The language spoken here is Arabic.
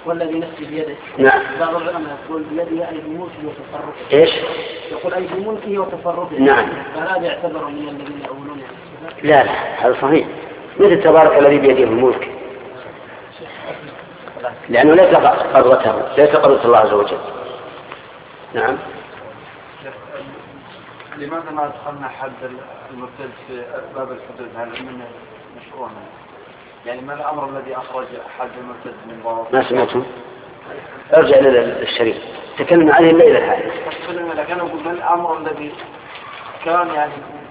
والذي نفسي بيده. نعم. بعض العلماء يقول بيده أي بملكه وتصرفه. إيش؟ يقول أي بملكه وتصرفه. نعم. فهذا يعتبر من الذين يقولون لا هذا صحيح، مثل تبارك الذي بيده الملك، لأنه ليس قدرته، ليس قدرة الله عز وجل. نعم. لماذا ما أدخلنا حد المرتد في باب الحدود؟ هل من مشروع؟ يعني ما الأمر الذي أخرج حد المرتد من باب؟ ما سمعتم؟ ارجع للشريف تكلم عليه الليلة الحالي. لكن أقول ما الأمر الذي كان يعني